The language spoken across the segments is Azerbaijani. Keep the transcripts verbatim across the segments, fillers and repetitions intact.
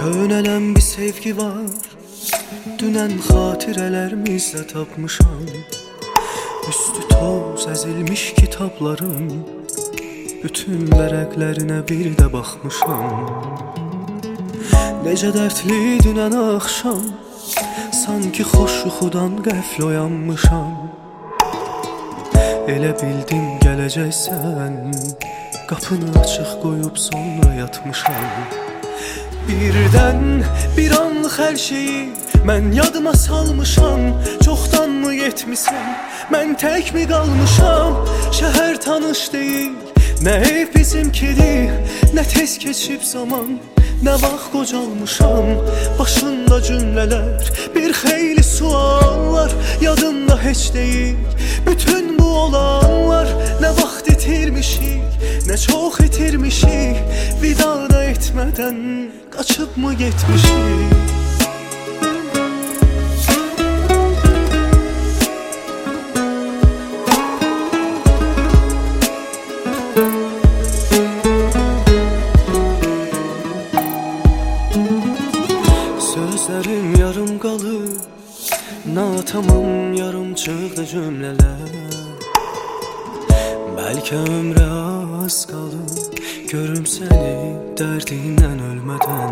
Könelen bir sevgi var, dünen hatirələrimizlə tapmışam. Üstü toz əzilmiş kitabların bütün vərəqlərinə bir də baxmışam. Necə dərdli dünən axşam, sanki xoş yuxudan qəfl oyanmışam. Elə bildim gələcəksən, qapını açıq qoyub sonra yatmışam. Birdən bir anlıq hər şeyi mən yadıma salmışam. Çoxdanmı yetmisən, mən tək mi qalmışam? Şəhər tanış deyil, nə ev bizimkidir, nə tez keçib zaman, nə vaxt qocalmışam. Başında cümlələr, bir xeyli suallar, yadımda heç deyil. Bütün bu olanlar, nə vaxt itirmişik, nə çox itirmişik. Vida da etmədən qaçıb mı getmişik? Sözlərim yarım qalıb, natamam yarım çıxdı cümlələr. Bəlkə ömrə az qalıb, görüm səni dərdindən ölmədən.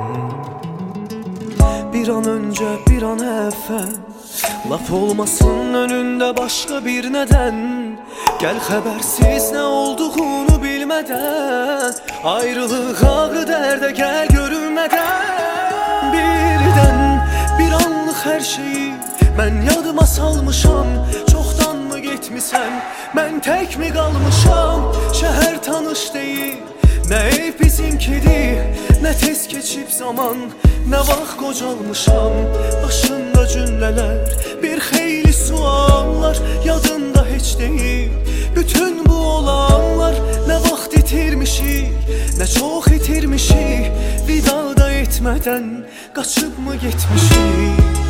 Bir an öncə, bir an əvvəl, laf olmasın önündə başqa bir nədən. Gəl xəbərsiz nə olduğunu bilmədən, ayrılıq ağı dərdə gəl görünmədən. Birdən bir anlıq hər şeyi mən yadıma salmışam. Çoxdanmı getmisən, mən tək mi qalmışam? Şəhər tanış deyil, nə ev bizimkidir, nə tez keçib zaman, nə vaxt qocalmışam. Başında cümlələr, bir xeyli suallar, yadımda heç deyil. Bütün bu olanlar, nə vaxt itirmişik, nə çox itirmişik. Vida da etmədən qaçıb mı getmişik?